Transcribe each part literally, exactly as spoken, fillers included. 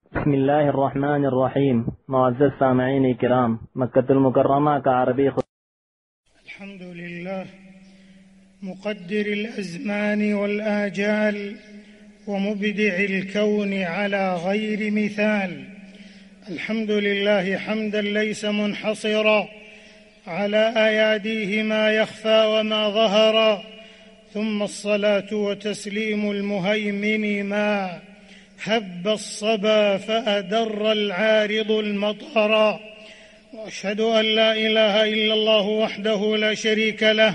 بسم الله الرحمن الرحيم. معزز سامعين الكرام، مكة المكرمة كعربي. الحمد لله مقدر الأزمان والآجال ومبدع الكون على غير مثال. الحمد لله حمدا ليس منحصرا على أياديه ما يخفى وما ظهر، ثم الصلاة وتسليم المهيمن ما هب الصبا فأدر العارض المطر. وأشهد أن لا إله إلا الله وحده لا شريك له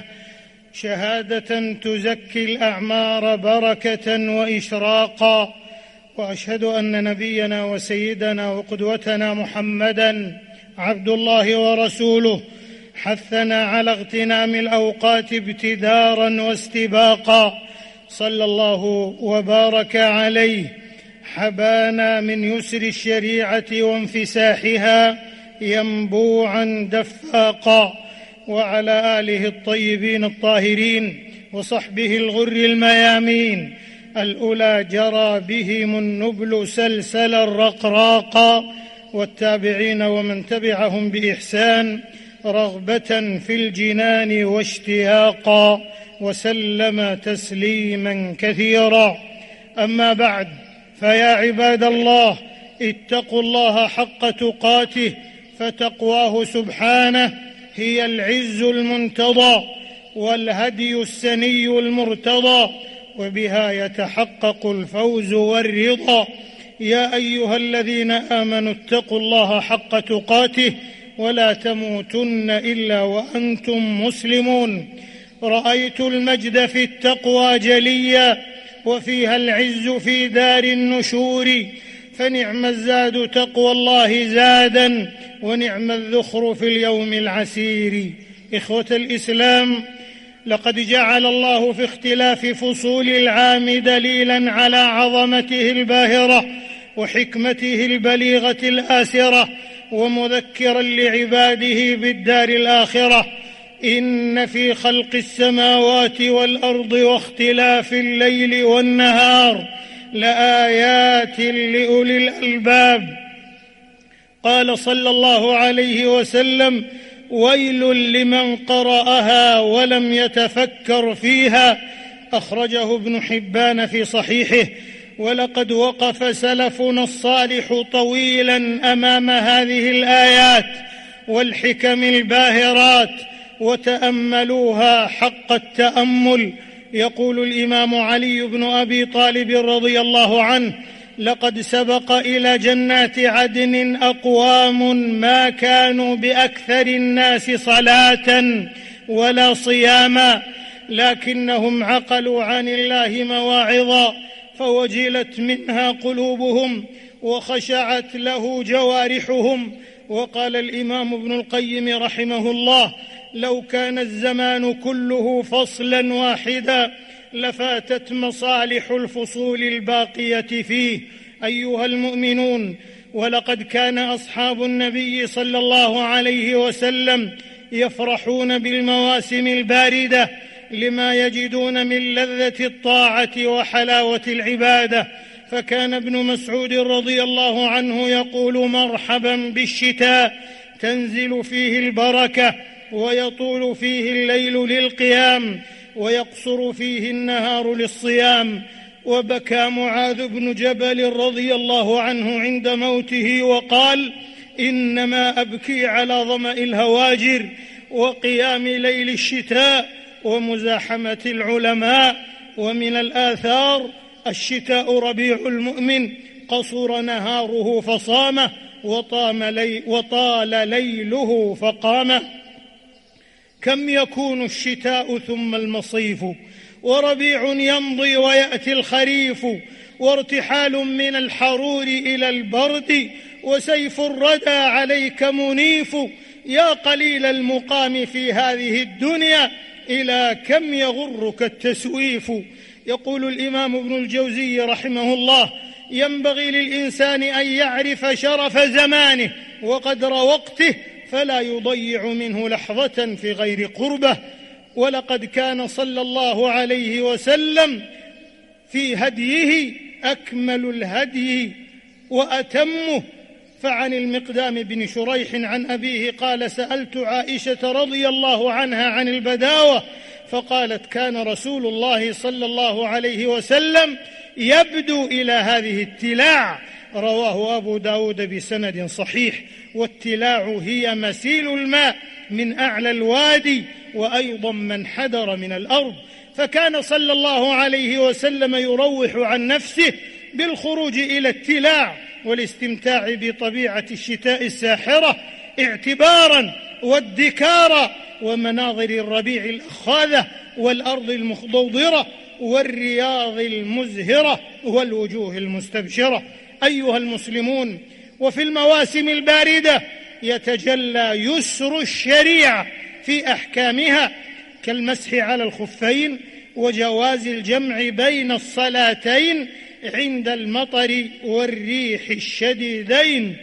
شهادة تزكي الأعمار بركة وإشراقا. وأشهد أن نبينا وسيدنا وقدوتنا محمدًا عبد الله ورسوله حثنا على اغتنام الأوقات ابتدارا واستباقا، صلى الله وبارك عليه، حبانا من يسر الشريعة وانفساحها ينبوعا دفاقا، وعلى آله الطيبين الطاهرين وصحبه الغر الميامين الأولى جرى بهم النبل سلسلا رقراقا، والتابعين ومن تبعهم بإحسان رغبة في الجنان واشتياقا، وسلم تسليما كثيرا. أما بعد، فيا عباد الله، اتقوا الله حق تقاته، فتقواه سبحانه هي العز المنتضى والهدي السني المرتضى، وبها يتحقق الفوز والرضا. يا أيها الذين آمنوا اتقوا الله حق تقاته ولا تموتن إلا وأنتم مسلمون. رأيت المجد في التقوى جليا، وفيها العز في دار النشور، فنعم الزاد تقوى الله زادا، ونعم الذخر في اليوم العسير. إخوة الإسلام، لقد جعل الله في اختلاف فصول العام دليلا على عظمته الباهرة وحكمته البليغة الآسرة، ومذكرا لعباده بالدار الآخرة. إن في خلق السماوات والأرض واختلاف الليل والنهار لآيات لأولي الألباب. قال صلى الله عليه وسلم: ويل لمن قرأها ولم يتفكر فيها. أخرجه ابن حبان في صحيحه. ولقد وقف سلفنا الصالح طويلا أمام هذه الآيات والحكم الباهرات وتأملوها حق التأمل. يقول الإمام علي بن أبي طالب رضي الله عنه: لقد سبق إلى جنات عدن أقوام ما كانوا بأكثر الناس صلاة ولا صياما، لكنهم عقلوا عن الله مواعظا فوجلت منها قلوبهم وخشعت له جوارحهم. وقال الإمام ابن القيم رحمه الله: لو كان الزمان كله فصلا واحدا لفاتت مصالح الفصول الباقية فيه. أيها المؤمنون، ولقد كان أصحاب النبي صلى الله عليه وسلم يفرحون بالمواسم الباردة لما يجدون من لذة الطاعة وحلاوة العبادة. فكان ابن مسعود رضي الله عنه يقول: مرحبا بالشتاء، تنزل فيه البركة ويطول فيه الليل للقيام ويقصر فيه النهار للصيام. وبكى معاذ بن جبل رضي الله عنه عند موته وقال: إنما أبكي على ظمأ الهواجر وقيام ليل الشتاء ومزاحمة العلماء. ومن الآثار: الشتاء ربيع المؤمن، قصر نهاره فصامه وطام لي وطال ليله فقامه. كم يكون الشتاء ثم المصيف، وربيع يمضي ويأتي الخريف، وارتحال من الحرور إلى البرد، وسيف الردى عليك منيف. يا قليل المقام في هذه الدنيا، إلى كم يغرك التسويف. يقول الإمام ابن الجوزي رحمه الله: ينبغي للإنسان أن يعرف شرف زمانه وقدر وقته، فلا يضيع منه لحظة في غير قربه. ولقد كان صلى الله عليه وسلم في هديه أكمل الهدي وأتمه. فعن المقدام بن شريح عن أبيه قال: سألت عائشة رضي الله عنها عن البداوة فقالت: كان رسول الله صلى الله عليه وسلم يبدو إلى هذه التلاع. رواه أبو داود بسند صحيح. والتلاع هي مسيل الماء من أعلى الوادي وأيضا من حدر من الأرض. فكان صلى الله عليه وسلم يروح عن نفسه بالخروج إلى التلاع والاستمتاع بطبيعة الشتاء الساحرة اعتبارا وادكارا ومناظر الربيع الأخاذة والأرض المخضوضرة والرياض المزهرة والوجوه المستبشرة. أيها المسلمون، وفي المواسم الباردة يتجلى يسر الشريعة في أحكامها كالمسح على الخفين وجواز الجمع بين الصلاتين عند المطر والريح الشديدين.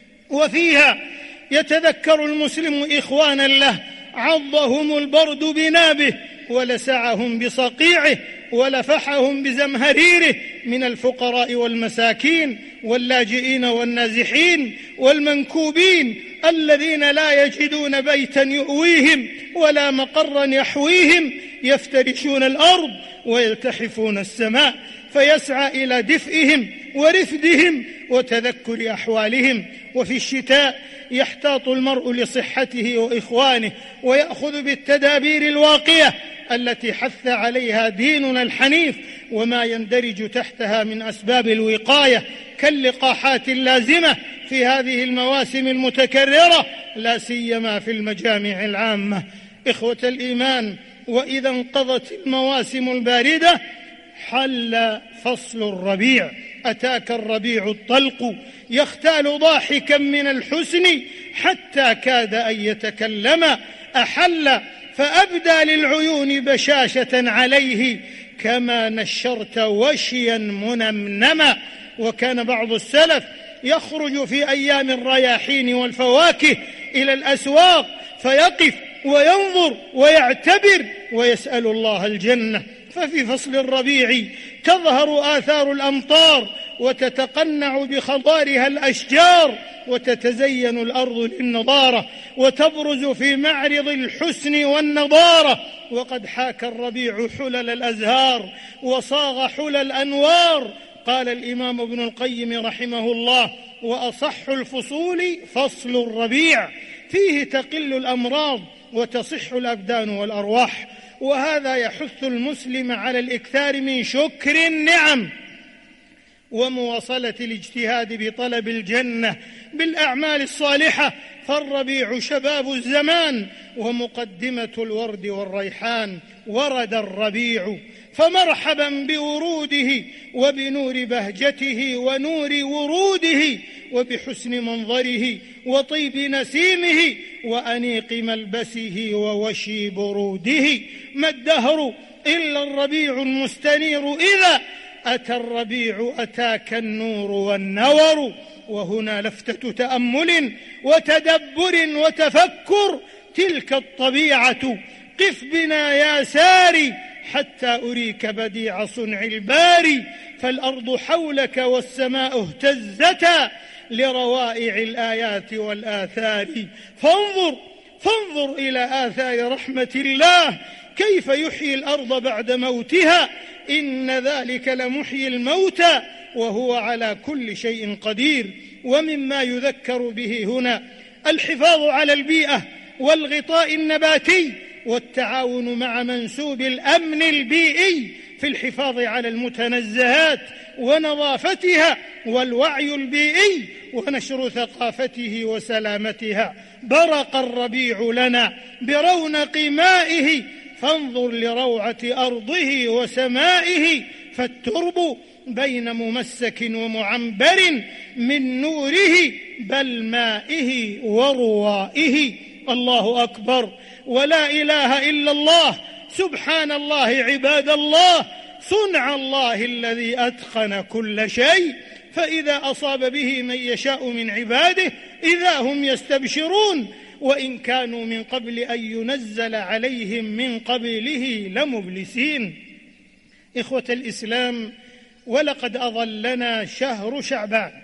وفيها يتذكر المسلم إخوانا له عضهم البرد بنابه ولسعهم بصقيعه ولفحهم بزمهريره من الفقراء والمساكين واللاجئين والنازحين والمنكوبين الذين لا يجدون بيتا يؤويهم ولا مقرا يحويهم، يفترشون الأرض ويلتحفون السماء، فيسعى إلى دفئهم ورفدهم وتذكر أحوالهم. وفي الشتاء يحتاط المرء لصحته وإخوانه ويأخذ بالتدابير الواقية التي حث عليها ديننا الحنيف وما يندرج تحتها من أسباب الوقاية كاللقاحات اللازمة في هذه المواسم المتكررة، لا سيما في المجامع العامة. إخوة الإيمان، وإذا انقضت المواسم الباردة حل فصل الربيع. أتاك الربيع الطلق يختال ضاحكا من الحسن حتى كاد أن يتكلم، أحل فأبدى للعيون بشاشة عليه كما نشرت وشيا منمنما. وكان بعض السلف يخرج في أيام الرياحين والفواكه إلى الأسواق فيقف وينظر ويعتبر ويسأل الله الجنة. ففي فصل الربيع تظهر آثار الأمطار وتتقنع بخضارها الأشجار وتتزين الأرض للنضارة وتبرز في معرض الحسن والنضارة. وقد حاك الربيع حلل الأزهار وصاغ حلل الأنوار. قال الإمام ابن القيم رحمه الله: وأصح الفصول فصل الربيع، فيه تقل الأمراض وتصح الأبدان والأرواح. وهذا يحث المسلم على الإكثار من شكر النعم ومواصلة الاجتهاد بطلب الجنة بالأعمال الصالحة، فالربيع شباب الزمان ومقدمة الورد والريحان. ورد الربيع فمرحبا بوروده وبنور بهجته ونور وروده وبحسن منظره وطيب نسيمه وأنيق ملبسه ووشي بروده. ما الدهر إلا الربيع المستنير، إذا أتى الربيع أتاك النور والنور. وهنا لفتة تأمل وتدبر وتفكر، تلك الطبيعة قف بنا يا ساري حتى أريك بديع صنع الباري. فالأرض حولك والسماء اهتزتا لروائع الآيات والآثار. فانظر فانظر إلى آثار رحمة الله كيف يحيي الأرض بعد موتها، إن ذلك لمحيي الموتى وهو على كل شيء قدير. ومما يذكر به هنا الحفاظ على البيئة والغطاء النباتي والتعاون مع منسوب الأمن البيئي في الحفاظ على المتنزهات ونظافتها والوعي البيئي ونشر ثقافته وسلامتها. برق الربيع لنا برونق مائه، فانظر لروعة أرضه وسمائه، فالترب بين ممسك ومعنبر من نوره بل مائه وروائه. الله أكبر ولا إله إلا الله، سبحان الله عباد الله، صنع الله الذي أتقن كل شيء. فإذا أصاب به من يشاء من عباده إذا هم يستبشرون، وإن كانوا من قبل أن ينزل عليهم من قبله لمبلسين. إخوة الإسلام، ولقد أظلنا شهر شعبان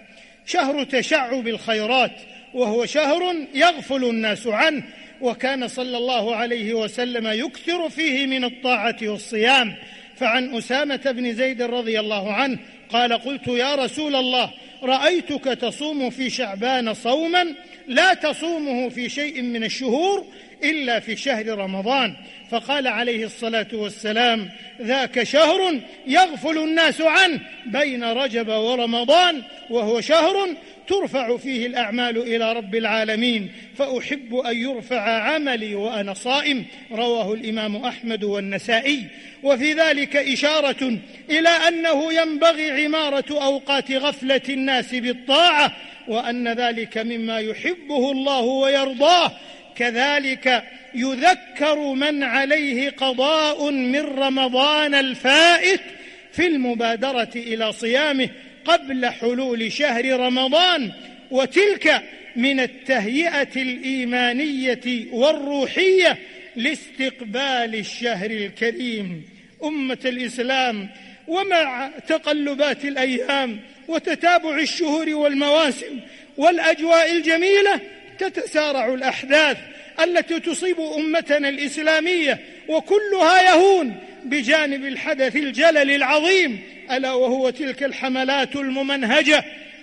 شهر تشعب الخيرات، وهو شهر يغفل الناس عنه، وكان صلى الله عليه وسلم يكثر فيه من الطاعة والصيام. فعن أسامة بن زيد رضي الله عنه قال: قلت يا رسول الله، رأيتك تصوم في شعبان صوما لا تصومه في شيء من الشهور إلا في شهر رمضان. فقال عليه الصلاة والسلام: ذاك شهر يغفل الناس عنه بين رجب ورمضان، وهو شهر ترفع فيه الأعمال إلى رب العالمين، فأحب أن يرفع عملي وأنا صائم. رواه الإمام أحمد والنسائي. وفي ذلك إشارة إلى أنه ينبغي عمارة أوقات غفلة الناس بالطاعة، وأن ذلك مما يحبه الله ويرضاه. كذلك يذكر من عليه قضاء من رمضان الفائت في المبادرة إلى صيامه قبل حلول شهر رمضان، وتلك من التهيئة الإيمانية والروحية لاستقبال الشهر الكريم. أمة الإسلام، ومع تقلبات الأيام وتتابع الشهور والمواسم والأجواء الجميلة، تتسارع الأحداث التي تصيب أمتنا الإسلامية، وكلها يهون بجانب الحدث الجلل العظيم، ألا وهو تلك الحملات الممنهجة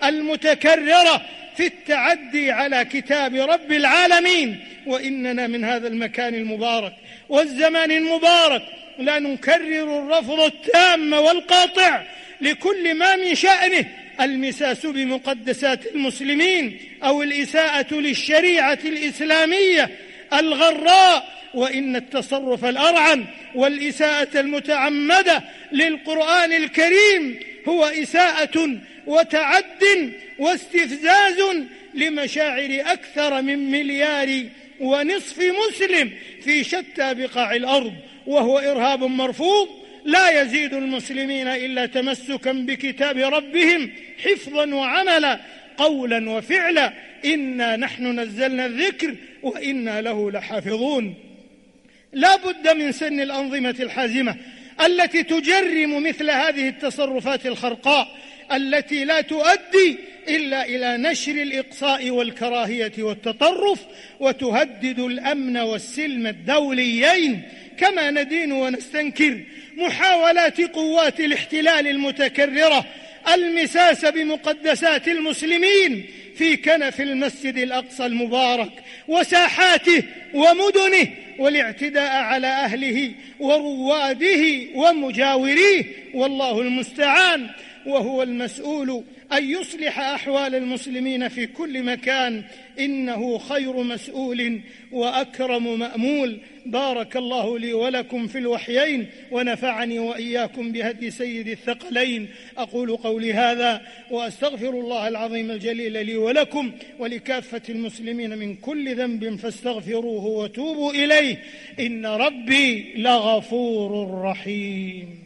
المتكررة في التعدي على كتاب رب العالمين. وإننا من هذا المكان المبارك والزمان المبارك لا نكرر الرفض التام والقاطع لكل ما من شأنه المساس بمقدسات المسلمين أو الإساءة للشريعة الإسلامية الغراء. وإن التصرف الأرعن والإساءة المتعمدة للقرآن الكريم هو إساءة وتعد واستفزاز لمشاعر أكثر من مليار ونصف مسلم في شتى بقاع الأرض، وهو إرهاب مرفوض لا يزيد المسلمين إلا تمسكا بكتاب ربهم حفظا وعملا قولا وفعلا. إنا نحن نزلنا الذكر وإنا له لحافظون. لا بد من سن الأنظمة الحازمة التي تجرم مثل هذه التصرفات الخرقاء التي لا تؤدي إلا إلى نشر الإقصاء والكراهية والتطرف، وتهدد الأمن والسلم الدوليين. كما ندين ونستنكر محاولات قوات الاحتلال المتكررة المساس بمقدسات المسلمين في كنف المسجد الأقصى المبارك وساحاته ومدنه، والاعتداء على أهله ورواده ومجاوريه، والله المستعان. وهو المسؤول أن يصلح أحوال المسلمين في كل مكان، إنه خير مسؤول وأكرم مأمول. بارك الله لي ولكم في الوحيين، ونفعني وإياكم بهدي سيد الثقلين. أقول قولي هذا وأستغفر الله العظيم الجليل لي ولكم ولكافة المسلمين من كل ذنب، فاستغفروه وتوبوا إليه، إن ربي لغفور رحيم.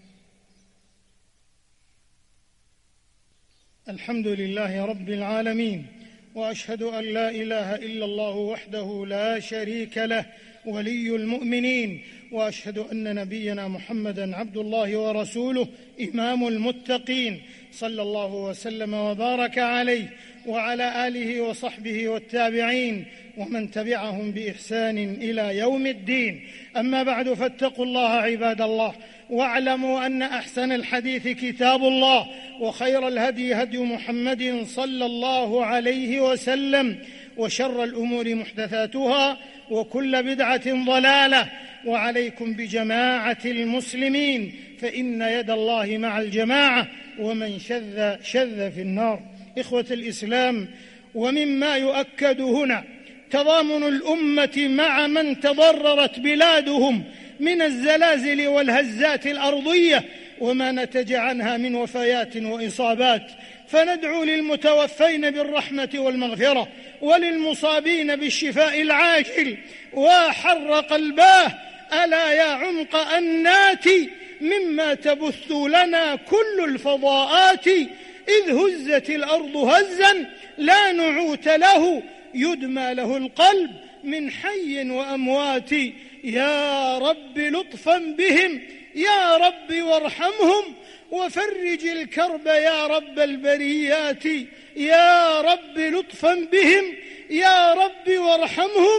الحمد لله رب العالمين، وأشهد أن لا إله إلا الله وحده لا شريك له ولي المؤمنين، وأشهد أن نبينا محمدًا عبد الله ورسوله إمام المتقين، صلى الله وسلم وبارك عليه وعلى آله وصحبه والتابعين ومن تبعهم بإحسان إلى يوم الدين. أما بعد، فاتقوا الله عباد الله، واعلموا أن أحسن الحديث كتاب الله، وخير الهدي هدي محمد صلى الله عليه وسلم، وشر الأمور محدثاتها، وكل بدعة ضلالة. وعليكم بجماعة المسلمين، فإن يد الله مع الجماعة، ومن شذ شذ في النار. إخوة الإسلام، ومما يؤكد هنا تضامن الأمة مع من تضررت بلادهم من الزلازل والهزات الأرضية وما نتج عنها من وفيات وإصابات، فندعو للمتوفين بالرحمة والمغفرة، وللمصابين بالشفاء العاجل. وحر قلباه ألا يا عمق أنات مما تبث لنا كل الفضاءات، إذ هزت الأرض هزا لا نعوت له، يدمى له القلب من حي وأموات. يا رب لطفا بهم يا رب وارحمهم، وفرج الكرب يا رب البريات. يا رب لطفا بهم، يا رب وارحمهم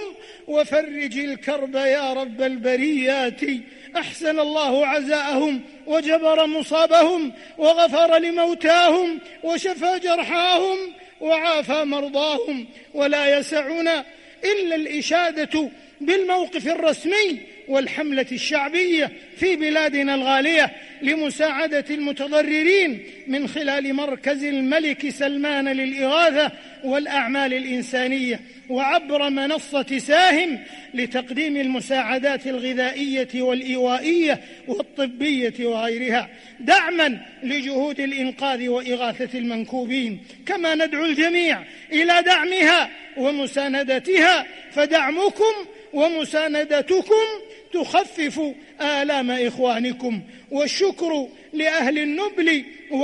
وفرج الكرب يا رب البريات. أحسن الله عزاءهم وجبر مصابهم وغفر لموتاهم وشفى جرحاهم وعافى مرضاهم. ولا يسعنا إلا الإشادة بالموقف الرسمي والحملة الشعبية في بلادنا الغالية لمساعدة المتضررين من خلال مركز الملك سلمان للإغاثة والأعمال الإنسانية، وعبر منصة ساهم لتقديم المساعدات الغذائية والإيوائية والطبية وغيرها، دعما لجهود الإنقاذ وإغاثة المنكوبين. كما ندعو الجميع إلى دعمها ومساندتها، فدعمكم ومساندتكم تخفف آلام إخوانكم. والشكر لأهل النبل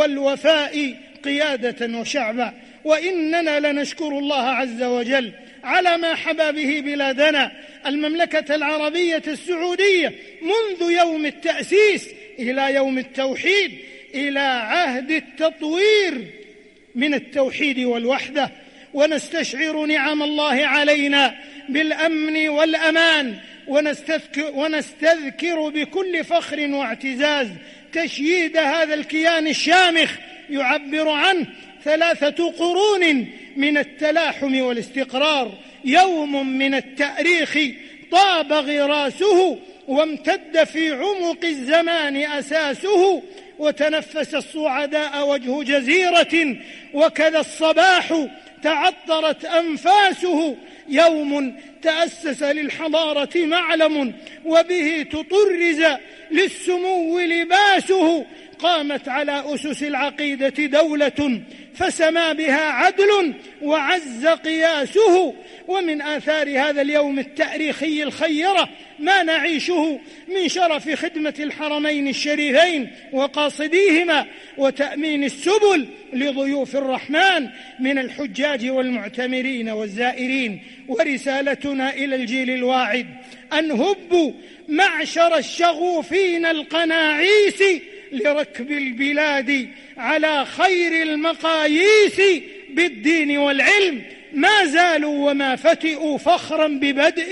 والوفاء قيادة وشعبا. وإننا لنشكر الله عز وجل على ما حبى به بلادنا المملكة العربية السعودية منذ يوم التأسيس إلى يوم التوحيد، إلى عهد التطوير من التوحيد والوحدة، ونستشعر نعم الله علينا بالأمن والأمان، ونستذكر, ونستذكر بكل فخر واعتزاز تشييد هذا الكيان الشامخ يعبر عنه ثلاثة قرون من التلاحم والاستقرار، يوم من التاريخ طاب غراسه وامتد في عمق الزمان أساسه، وتنفس الصعداء وجه جزيرة وكذا الصباح تعطرت أنفاسه، يوم تأسس للحضارة معلم وبه تطرز للسمو لباسه، قامت على أسس العقيدة دولة فسما بها عدل وعز قياسه. ومن آثار هذا اليوم التاريخي الخيرة ما نعيشه من شرف خدمة الحرمين الشريفين وقاصديهما وتأمين السبل لضيوف الرحمن من الحجاج والمعتمرين والزائرين. ورسالتنا إلى الجيل الواعد أن هبوا معشر الشغوفين القناعيس لركب البلاد على خير المقاييس بالدين والعلم، ما زالوا وما فتئوا فخرا ببدء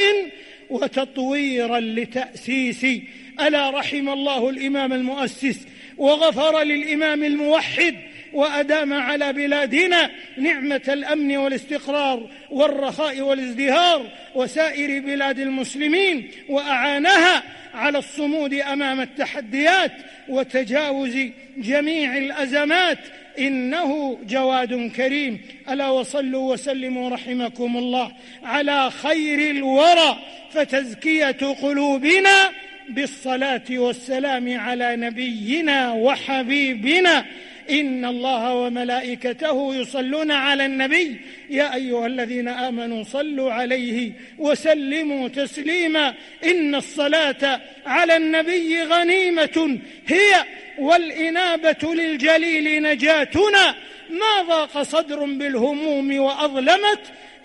وتطويرا لتأسيس. ألا رحم الله الإمام المؤسس وغفر للإمام الموحد، وأدام على بلادنا نعمة الأمن والاستقرار والرخاء والازدهار وسائر بلاد المسلمين، وأعانها على الصمود أمام التحديات وتجاوز جميع الأزمات، إنه جواد كريم. ألا وصلوا وسلموا رحمكم الله على خير الورى، فتزكية قلوبنا بالصلاة والسلام على نبينا وحبيبنا. إن الله وملائكته يصلون على النبي يا أيها الذين آمنوا صلوا عليه وسلموا تسليما. إن الصلاة على النبي غنيمة هي والإنابة للجليل نجاتنا، ما ضاق صدر بالهموم وأظلمت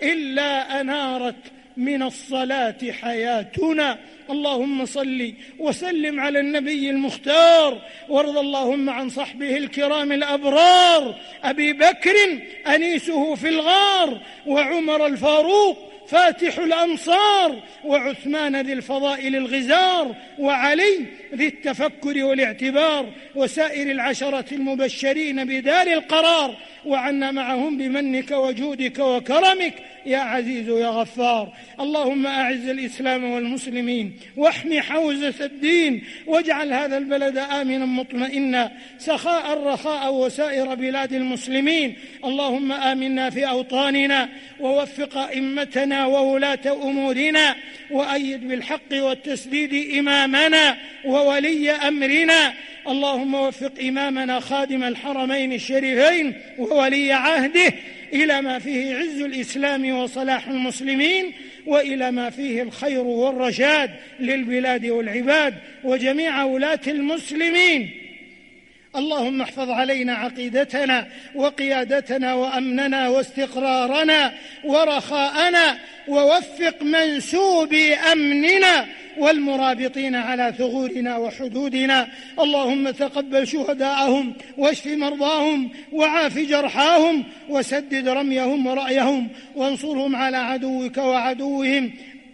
إلا أنارت من الصلاة حياتنا. اللهم صل وسلم على النبي المختار، وارض اللهم عن صحبه الكرام الأبرار، أبي بكر أنيسه في الغار، وعمر الفاروق فاتح الأمصار، وعثمان ذي الفضائل الغزار، وعلي ذي التفكر والاعتبار، وسائر العشرة المبشرين بدار القرار، وعنا معهم بمنك وجودك وكرمك يا عزيز يا غفار. اللهم أعز الإسلام والمسلمين واحمي حوزة الدين، واجعل هذا البلد آمنا مطمئنا سخاء رخاء وسائر بلاد المسلمين. اللهم آمنا في أوطاننا، ووفق أئمتنا وولاة أمورنا، وأيد بالحق والتسديد إمامنا وولي أمرنا. اللهم وفق إمامنا خادم الحرمين الشريفين وولي عهده إلى ما فيه عز الإسلام وصلاح المسلمين، وإلى ما فيه الخير والرشاد للبلاد والعباد وجميع ولاة المسلمين. اللهم احفظ علينا عقيدتنا وقيادتنا وأمننا واستقرارنا ورخاءنا، ووفق منسوبي أمننا والمرابطين على ثغورنا وحدودنا. اللهم تقبل شهداءهم واشف مرضاهم وعاف جرحاهم وسدد رميهم ورأيهم وانصرهم على عدوك وعدوهم.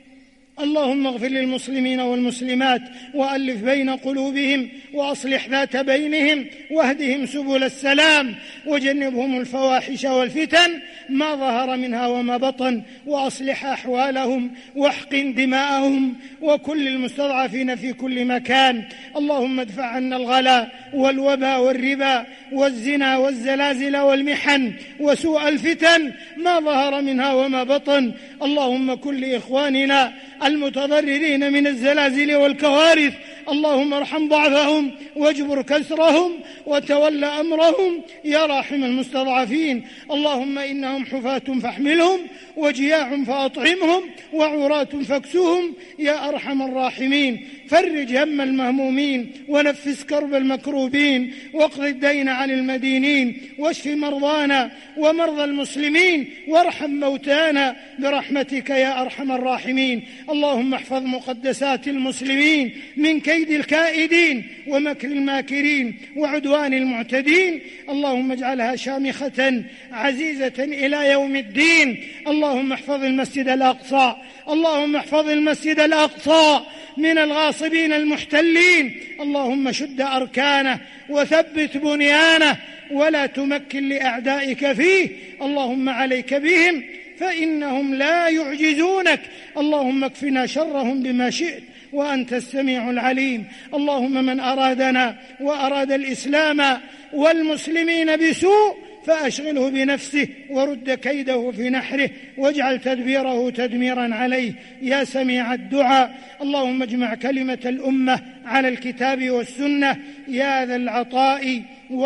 اللهم اغفر للمسلمين والمسلمات وألف بين قلوبهم وأصلح ذات بينهم واهدهم سبل السلام وجنبهم الفواحش والفتن ما ظهر منها وما بطن، وأصلح أحوالهم واحقن دماءهم وكل المستضعفين في كل مكان. اللهم ادفع عنا الغلا والوبا والربا والزنا والزلازل والمحن وسوء الفتن ما ظهر منها وما بطن. اللهم كن لإخواننا المتضررين من الزلازل والكوارث اللهم ارحم ضعفهم واجبر كسرهم وتول أمرهم يا راحم المستضعفين. اللهم إنهم حفاة فاحملهم وجياع فأطعمهم وعراة فاكسوهم يا أرحم الراحمين. فرج هم المهمومين ونفس كرب المكروبين واقض الدين عن المدينين واشف مرضانا ومرضى المسلمين وارحم موتانا برحمتك يا أرحم الراحمين. اللهم احفظ مقدسات المسلمين من كيد الكائدين ومكر الماكرين وعدوان المعتدين. اللهم اجعلها شامخة عزيزة إلى يوم الدين. اللهم احفظ المسجد الأقصى اللهم احفظ المسجد الأقصى من الغاصبين المحتلين. اللهم شد أركانه وثبت بنيانه ولا تمكن لأعدائك فيه. اللهم عليك بهم فإنهم لا يعجزونك. اللهم اكفنا شرهم بما شئت وأنت السميع العليم. اللهم من أرادنا وأراد الإسلام والمسلمين بسوء فأشغله بنفسه ورد كيده في نحره واجعل تدبيره تدميرا عليه يا سميع الدعاء. اللهم اجمع كلمة الأمة على الكتاب والسنة يا ذا العطاء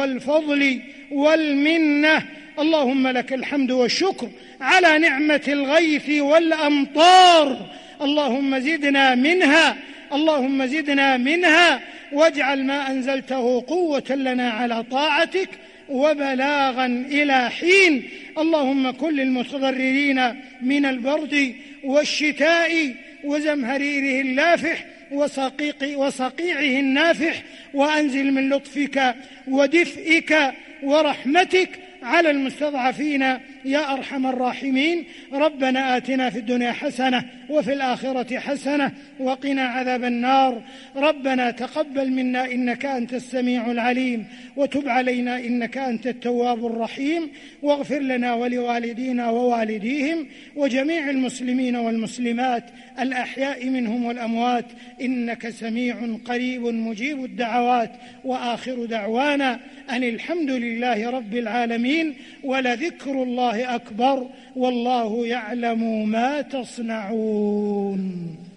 والفضل والمنة. اللهم لك الحمد والشكر على نعمة الغيث والأمطار. اللهم زدنا منها اللهم زدنا منها واجعل ما أنزلته قوة لنا على طاعتك وبلاغا إلى حين. اللهم كن للمتضررين من البرد والشتاء وزمهريره اللافح وصقيق وصقيعه النافح، وأنزل من لطفك ودفئك ورحمتك على المستضعفين يا أرحم الراحمين. ربنا آتنا في الدنيا حسنة وفي الآخرة حسنة وقنا عذاب النار. ربنا تقبل منا إنك أنت السميع العليم وتب علينا إنك أنت التواب الرحيم، واغفر لنا ولوالدينا ووالديهم وجميع المسلمين والمسلمات الأحياء منهم والأموات إنك سميع قريب مجيب الدعوات. وآخر دعوانا أن الحمد لله رب العالمين ولذكر الله أكبر والله يعلم ما تصنعون.